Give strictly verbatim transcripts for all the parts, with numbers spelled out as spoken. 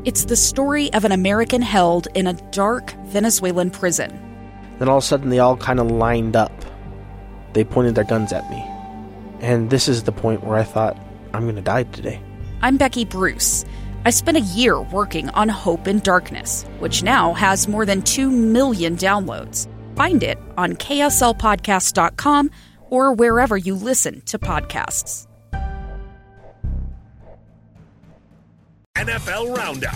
It's the story of an American held in a dark Venezuelan prison. Then all of a sudden they all kind of lined up. They pointed their guns at me. And this is the point where I thought, I'm going to die today. I'm Becky Bruce. I spent a year working on Hope in Darkness, which now has more than two million downloads. Find it on K S L podcast dot com or wherever you listen to podcasts. N F L Roundup.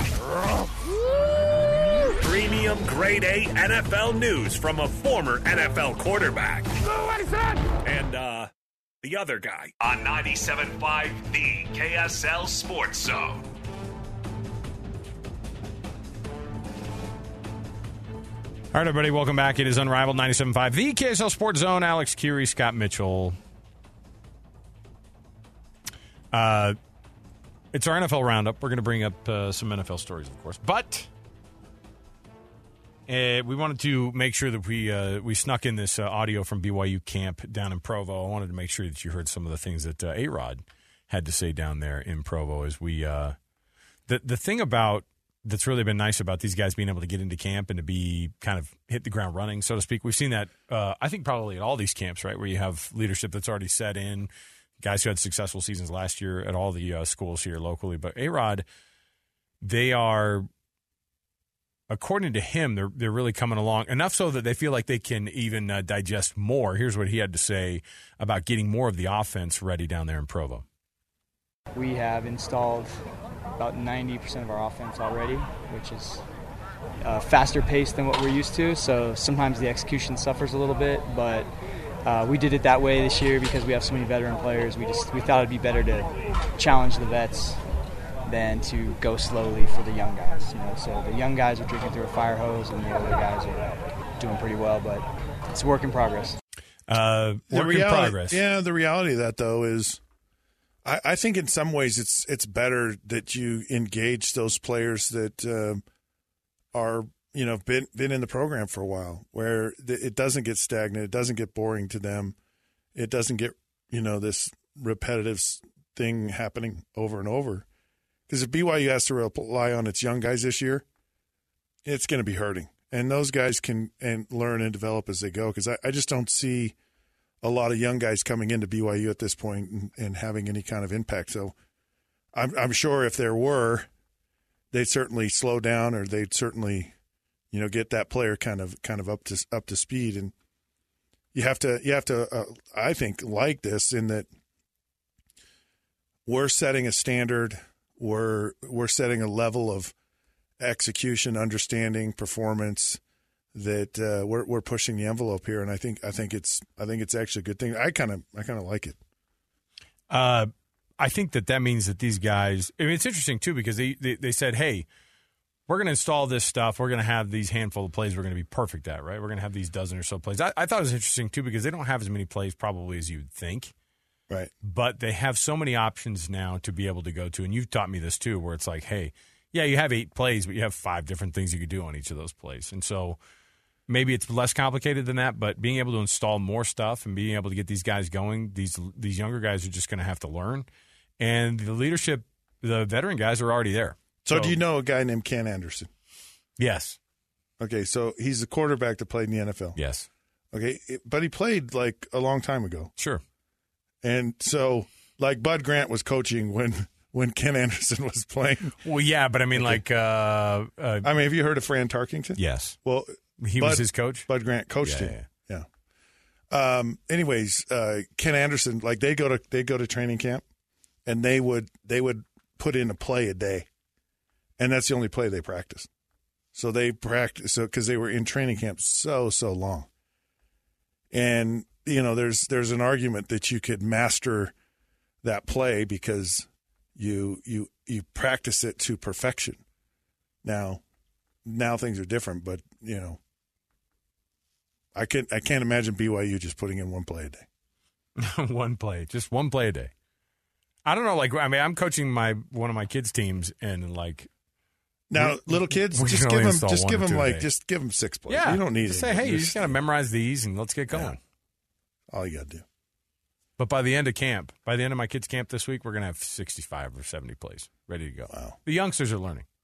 Premium grade A N F L news from a former N F L quarterback. And, uh, the other guy. On ninety-seven point five, the K S L Sports Zone. All right, everybody, welcome back. It is Unrivaled ninety-seven point five, the K S L Sports Zone. Alex Curie, Scott Mitchell. Uh, it's our N F L Roundup. We're going to bring up uh, some N F L stories, of course. But uh, we wanted to make sure that we uh, we snuck in this uh, audio from B Y U camp down in Provo. I wanted to make sure that you heard some of the things that uh, A-Rod had to say down there in Provo. As we uh, the the thing about that's really been nice about these guys being able to get into camp and to be kind of hit the ground running, so to speak. We've seen that, uh, I think, probably at all these camps, right, where you have leadership that's already set in, guys who had successful seasons last year at all the uh, schools here locally. But A-Rod, they are, according to him, they're they're really coming along, enough so that they feel like they can even uh, digest more. Here's what he had to say about getting more of the offense ready down there in Provo. We have installed about ninety percent of our offense already, which is uh, faster pace than what we're used to. So sometimes the execution suffers a little bit, but uh, we did it that way this year because we have so many veteran players. We just we thought it'd be better to challenge the vets than to go slowly for the young guys. You know, so the young guys are drinking through a fire hose, and the older guys are doing pretty well. But it's a work in progress. Uh, work reality, in progress. Yeah, the reality of that though is, I, I think in some ways it's it's better that you engage those players that uh, are, you know, been been in the program for a while, where it doesn't get stagnant, it doesn't get boring to them, it doesn't get, you know, this repetitive thing happening over and over. Because if B Y U has to rely on its young guys this year, it's going to be hurting, and those guys can and learn and develop as they go. Because I, I just don't see a lot of young guys coming into B Y U at this point and, and having any kind of impact. So I'm, I'm sure if there were, they'd certainly slow down, or they'd certainly, you know, get that player kind of kind of up to up to speed. And you have to you have to uh, I think like this in that we're setting a standard, we're we're setting a level of execution, understanding, performance, that uh, we're we're pushing the envelope here, and I think I think it's I think it's actually a good thing. I kind of I kind of like it. Uh, I think that that means that these guys. I mean, it's interesting too because they they, they said, "Hey, we're going to install this stuff. We're going to have these handful of plays. We're going to be perfect at, right? We're going to have these dozen or so plays." I, I thought it was interesting too because they don't have as many plays probably as you'd think, right? But they have so many options now to be able to go to, and you've taught me this too, where it's like, "Hey, yeah, you have eight plays, but you have five different things you could do on each of those plays," and so. Maybe it's less complicated than that, but being able to install more stuff and being able to get these guys going, these these younger guys are just going to have to learn. And the leadership, the veteran guys are already there. So, so do you know a guy named Ken Anderson? Yes. Okay, so he's the quarterback that played in the N F L. Yes. Okay, but he played like a long time ago. Sure. And so, like Bud Grant was coaching when when Ken Anderson was playing. Well, yeah, but I mean, okay. like, uh, uh, I mean, have you heard of Fran Tarkington? Yes. Well. He Bud, was his coach? Bud Grant coached yeah, him. Yeah. yeah. Um, anyways, uh, Ken Anderson, like they go to they go to training camp, and they would they would put in a play a day, and that's the only play they practiced. So they practice so because they were in training camp so so long, and you know there's there's an argument that you could master that play because you you you practice it to perfection. Now, now things are different, but you know. I can't. I can't imagine B Y U just putting in one play a day. one play, just one play a day. I don't know. Like, I mean, I'm coaching my one of my kids' teams, and like, now little kids, just give them, just give them like, just give them six plays. Yeah, you don't need to say, hey, you just got to memorize these, and let's get going. Yeah. All you got to do. But by the end of camp, by the end of my kids' camp this week, we're gonna have sixty-five or seventy plays ready to go. Wow. The youngsters are learning.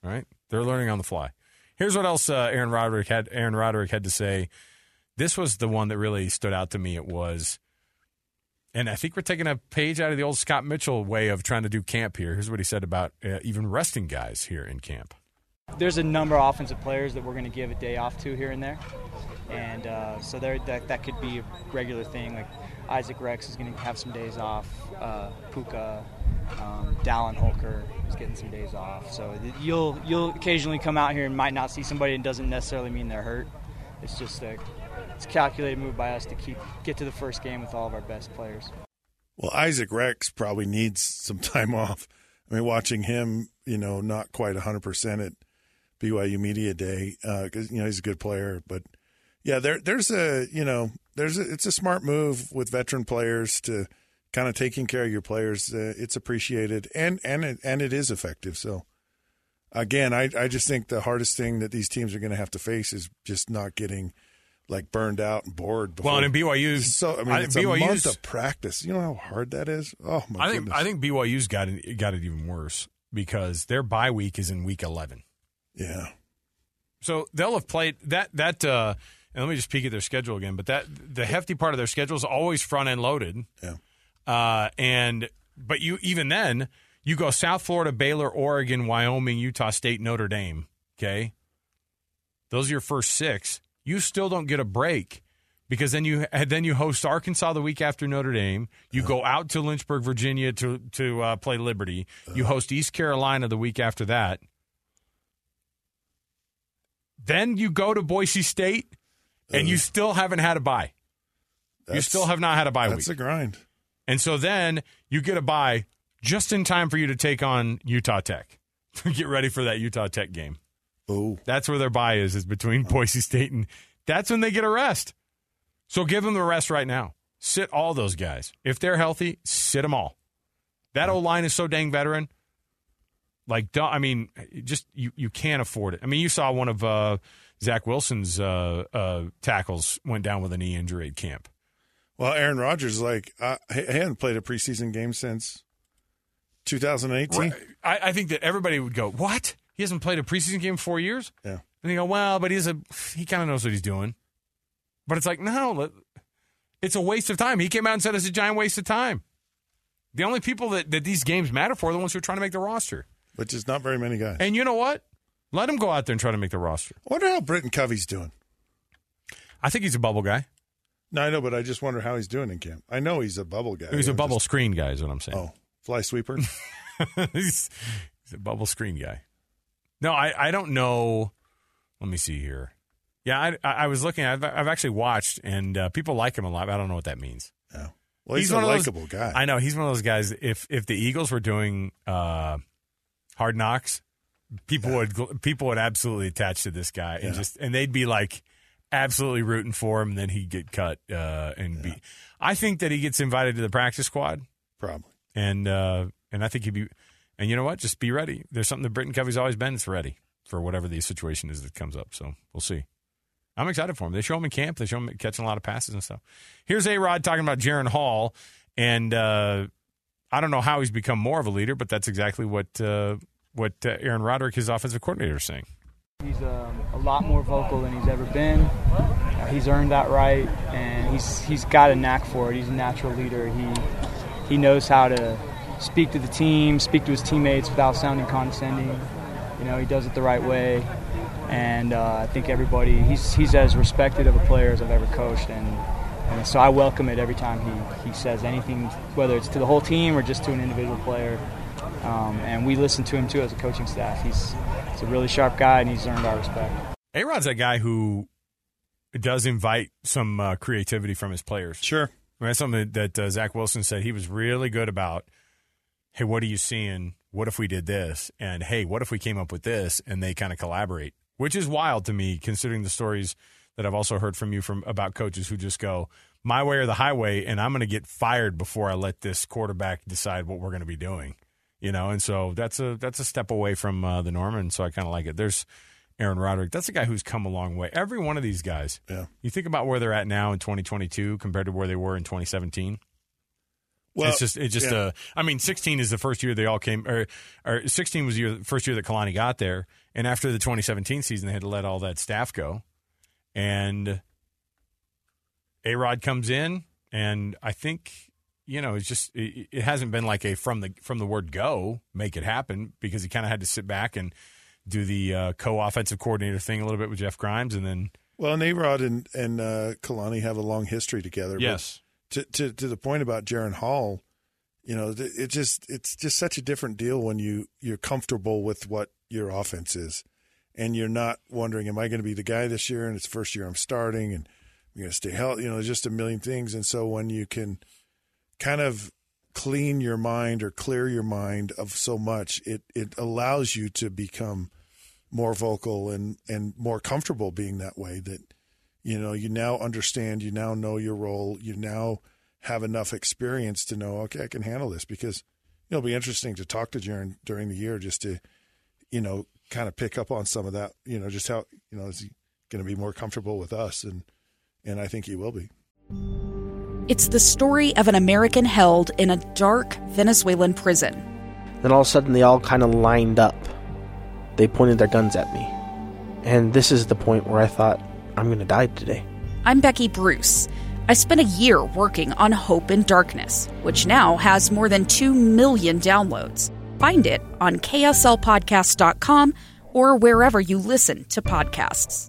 All right, they're learning on the fly. Here's what else uh, Aaron Roderick had. Aaron Roderick had to say. This was the one that really stood out to me. It was, and I think we're taking a page out of the old Scott Mitchell way of trying to do camp here. Here's what he said about uh, even resting guys here in camp. There's a number of offensive players that we're going to give a day off to here and there. And uh, so there, that, that could be a regular thing. Like Isaac Rex is going to have some days off. Uh, Puka, um, Dallin Holker is getting some days off. So you'll you'll occasionally come out here and might not see somebody, and doesn't necessarily mean they're hurt. It's just a it's a calculated move by us to keep get to the first game with all of our best players. Well, Isaac Rex probably needs some time off. I mean, watching him, you know, not quite one hundred percent at B Y U Media Day, because, uh, you know, he's a good player. But, yeah, there, there's a, you know, there's a, it's a smart move with veteran players to kind of taking care of your players. Uh, it's appreciated, and and it, and it is effective. So, again, I, I just think the hardest thing that these teams are going to have to face is just not getting, like, burned out and bored. Before. Well, and in B Y U's, so, I mean, I, it's B Y U's, a month of practice. You know how hard that is? Oh, my I think, goodness. I think B Y U's got it, got it even worse because their bye week is in week eleven. Yeah. So they'll have played that that. Uh, and let me just peek at their schedule again. But that the hefty part of their schedule is always front end loaded. Yeah. Uh, and but you even then you go South Florida, Baylor, Oregon, Wyoming, Utah State, Notre Dame. Okay. Those are your first six. You still don't get a break because then you then you host Arkansas the week after Notre Dame. You uh, go out to Lynchburg, Virginia to to uh, play Liberty. Uh, you host East Carolina the week after that. Then you go to Boise State, and uh, you still haven't had a bye. You still have not had a bye that's week. That's a grind. And so then you get a bye just in time for you to take on Utah Tech. Get ready for that Utah Tech game. Oh, that's where their bye is, is between oh. Boise State, and that's when they get a rest. So give them the rest right now. Sit all those guys. If they're healthy, sit them all. That oh. O-line is so dang veteran. Like, I mean, just you, you can't afford it. I mean, you saw one of uh, Zach Wilson's uh, uh, tackles went down with a knee injury at camp. Well, Aaron Rodgers, like, uh, he hadn't played a preseason game since two thousand eighteen. Right. I, I think that everybody would go, what? He hasn't played a preseason game in four years? Yeah. And they go, well, but he's a he kind of knows what he's doing. But it's like, no, it's a waste of time. He came out and said it's a giant waste of time. The only people that, that these games matter for are the ones who are trying to make the roster. Which is not very many guys. And you know what? Let him go out there and try to make the roster. I wonder how Britton Covey's doing. I think he's a bubble guy. No, I know, but I just wonder how he's doing in camp. I know he's a bubble guy. He's a bubble just... screen guy is what I'm saying. Oh, fly sweeper? he's, he's a bubble screen guy. No, I, I don't know. Let me see here. Yeah, I, I was looking. I've, I've actually watched, and uh, people like him a lot. I don't know what that means. Yeah. Well, he's, he's a likable guy. I know. He's one of those guys, if if the Eagles were doing uh, Hard Knocks, people yeah. would people would absolutely attach to this guy, and yeah. just and they'd be like absolutely rooting for him, and then he'd get cut uh, and yeah. be. I think that he gets invited to the practice squad, probably, and uh, and I think he'd be. And you know what? Just be ready. There's something that Britton Covey's always been. It's ready for whatever the situation is that comes up. So we'll see. I'm excited for him. They show him in camp. They show him catching a lot of passes and stuff. Here's A-Rod talking about Jaren Hall, and uh, I don't know how he's become more of a leader, but that's exactly what uh, what uh, Aaron Roderick, his offensive coordinator, is saying. He's um, a lot more vocal than he's ever been. Uh, he's earned that right, and he's he's got a knack for it. He's a natural leader. He he knows how to speak to the team, speak to his teammates without sounding condescending. You know, he does it the right way. And uh, I think everybody, he's he's as respected of a player as I've ever coached. And, and so I welcome it every time he, he says anything, whether it's to the whole team or just to an individual player. Um, and we listen to him, too, as a coaching staff. He's, he's a really sharp guy, and he's earned our respect. A-Rod's that guy who does invite some uh, creativity from his players. Sure. I mean, that's something that uh, Zach Wilson said he was really good about. Hey, what are you seeing? What if we did this? And, hey, what if we came up with this? And they kind of collaborate. Which is wild to me, considering the stories that I've also heard from you from about coaches who just go, my way or the highway, and I'm going to get fired before I let this quarterback decide what we're going to be doing. You know, and so that's a that's a step away from uh, the norm, and so I kind of like it. There's Aaron Roderick. That's a guy who's come a long way. Every one of these guys. Yeah. You think about where they're at now in twenty twenty-two compared to where they were in twenty seventeen. Well, it's just, it's just, yeah. uh, I mean, sixteen is the first year they all came, or, or sixteen was the year, first year that Kalani got there. And after the twenty seventeen season, they had to let all that staff go. And A-Rod comes in, and I think, you know, it's just, it, it hasn't been like a from the, from the word go, make it happen, because he kind of had to sit back and do the uh, co-offensive coordinator thing a little bit with Jeff Grimes. And then, well, and A-Rod and, and uh, Kalani have a long history together. yes. But to, to, to the point about Jaron Hall, you know, it just it's just such a different deal when you, you're comfortable with what your offense is. And you're not wondering, am I going to be the guy this year? And it's the first year I'm starting, and I'm going to stay healthy. You know, there's just a million things. And so when you can kind of clean your mind or clear your mind of so much, it, it allows you to become more vocal and, and more comfortable being that way, that, you know, you now understand, you now know your role, you now have enough experience to know, okay, I can handle this. Because it'll be interesting to talk to Jaron during the year, just to, you know, kind of pick up on some of that, you know, just how, you know, is he going to be more comfortable with us? And, and I think he will be. It's the story of an American held in a dark Venezuelan prison. Then all of a sudden they all kind of lined up. They pointed their guns at me. And this is the point where I thought, I'm going to die today. I'm Becky Bruce. I spent a year working on Hope in Darkness, which now has more than two million downloads. Find it on K S L podcast dot com or wherever you listen to podcasts.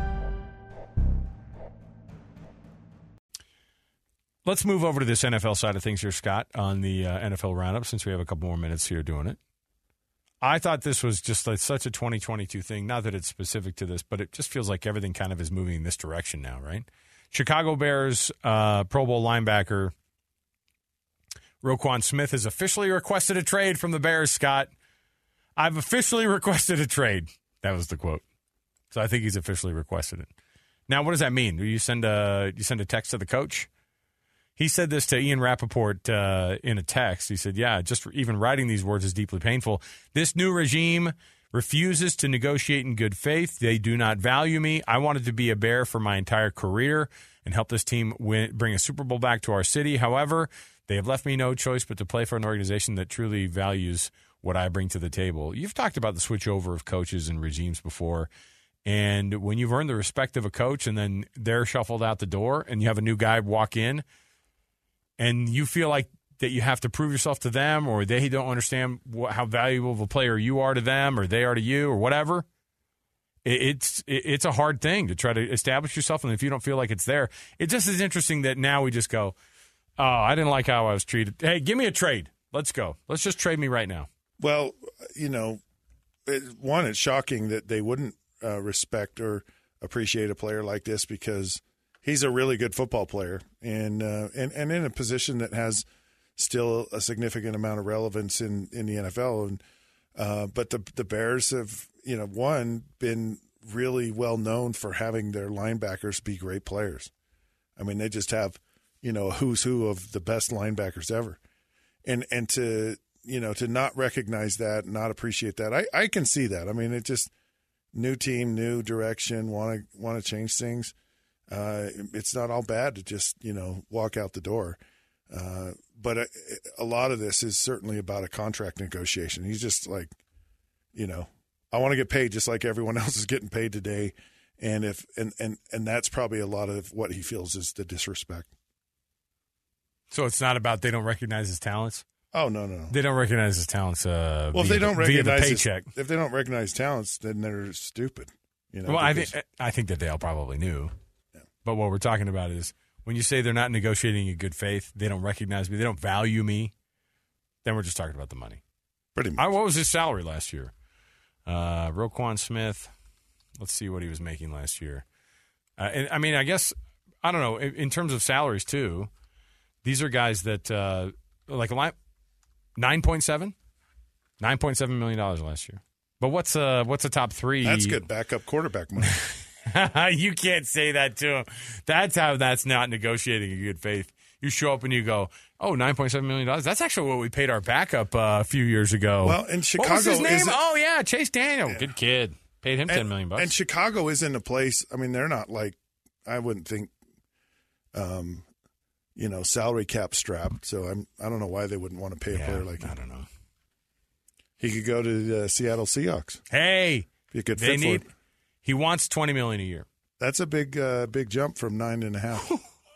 Let's move over to this N F L side of things here, Scott, on the uh, N F L roundup, since we have a couple more minutes here doing it. I thought this was just like such a twenty twenty-two thing. Not that it's specific to this, but it just feels like everything kind of is moving in this direction now, right? Chicago Bears uh, Pro Bowl linebacker Roquan Smith has officially requested a trade from the Bears, Scott. I've officially requested a trade. That was the quote. So I think he's officially requested it. Now, what does that mean? Do you send a, you send a text to the coach? He said this to Ian Rappaport uh, in a text. He said, yeah, just even writing these words is deeply painful. This new regime refuses to negotiate in good faith. They do not value me. I wanted to be a Bear for my entire career and help this team win, bring a Super Bowl back to our city. However, they have left me no choice but to play for an organization that truly values what I bring to the table. You've talked about the switchover of coaches and regimes before. And when you've earned the respect of a coach and then they're shuffled out the door and you have a new guy walk in and you feel like that you have to prove yourself to them, or they don't understand what, how valuable of a player you are to them or they are to you or whatever, it, it's it, it's a hard thing to try to establish yourself. And if you don't feel like it's there, it just is interesting that now we just go, oh, I didn't like how I was treated. Hey, give me a trade. Let's go. Let's just trade me right now. Well, you know, it, one, it's shocking that they wouldn't uh, respect or appreciate a player like this, because he's a really good football player and uh, and, and in a position that has still a significant amount of relevance in, in the N F L. And uh, but the the Bears have, you know, one, been really well known for having their linebackers be great players. I mean, they just have, you know, a who's who of the best linebackers ever. And and to, you know, to not recognize that, not appreciate that, I, I can see that. I mean, it just, new team, new direction, want to want to change things. Uh, it's not all bad to just, you know, walk out the door. Uh, but a, a lot of this is certainly about a contract negotiation. He's just like, you know, I want to get paid just like everyone else is getting paid today. And if and, and, and that's probably a lot of what he feels is the disrespect. So it's not about they don't recognize his talents? Oh, no, no, no. They don't recognize his talents uh, well, via, if they don't the, via the recognize paycheck. His, if they don't recognize talents, then they're stupid. You know, well, I because, think I think that they all probably knew. Yeah. But what we're talking about is when you say they're not negotiating in good faith, they don't recognize me, they don't value me, then we're just talking about the money. Pretty much. I, what was his salary last year? Uh, Roquan Smith, let's see what he was making last year. Uh, and I mean, I guess, I don't know, in, in terms of salaries too, these are guys that, uh, like a line, nine point seven? nine point seven million dollars last year. But what's uh what's the top three? That's good backup quarterback money. You can't say that to him. That's how that's not negotiating in good faith. You show up and you go, oh, nine point seven million dollars. That's actually what we paid our backup uh, a few years ago. Well, in Chicago, what was his name? is it, oh, yeah, Chase Daniel. Yeah. Good kid. Paid him and, ten million dollars. And Chicago isn't a place, I mean, they're not like, I wouldn't think, um, you know, salary cap strapped. So I'm I don't know why they wouldn't want to pay a Yeah, player like him. I don't know. He could go to the Seattle Seahawks. Hey, Be a good they fit for need. him. He wants twenty million a year. That's a big uh, big jump from nine and a half.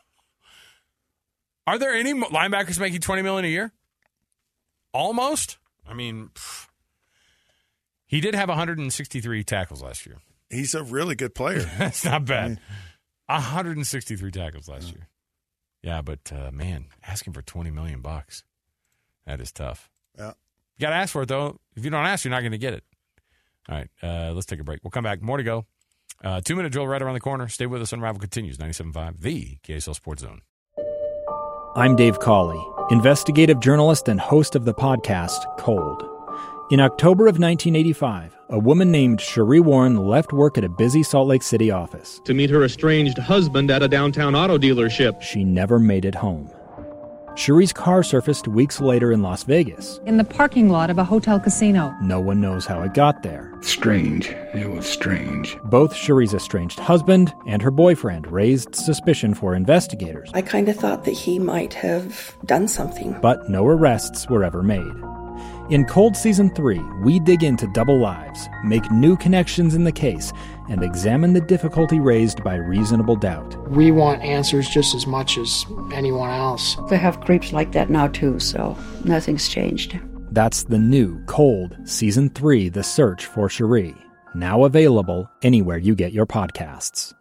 Are there any linebackers making twenty million a year? Almost. I mean, pff. He did have one hundred sixty-three tackles last year. He's a really good player. That's not bad. one hundred sixty-three tackles last yeah. year. Yeah, but uh, man, asking for twenty million bucks, that is tough. Yeah, you got to ask for it though. If you don't ask, you're not going to get it. All right, uh, let's take a break. We'll come back. More to go. Uh, two minute drill right around the corner. Stay with us. Unravel continues. ninety-seven point five, the K S L Sports Zone. I'm Dave Cawley, investigative journalist and host of the podcast Cold. In October of nineteen eighty-five, a woman named Cherie Warren left work at a busy Salt Lake City office to meet her estranged husband at a downtown auto dealership. She never made it home. Cherie's car surfaced weeks later in Las Vegas. In the parking lot of a hotel casino. No one knows how it got there. Strange. It was strange. Both Cherie's estranged husband and her boyfriend raised suspicion for investigators. I kind of thought that he might have done something. But no arrests were ever made. In Cold Season three, we dig into double lives, make new connections in the case, and examine the difficulty raised by reasonable doubt. We want answers just as much as anyone else. They have creeps like that now, too, so nothing's changed. That's the new Cold Season three, The Search for Cherie. Now available anywhere you get your podcasts.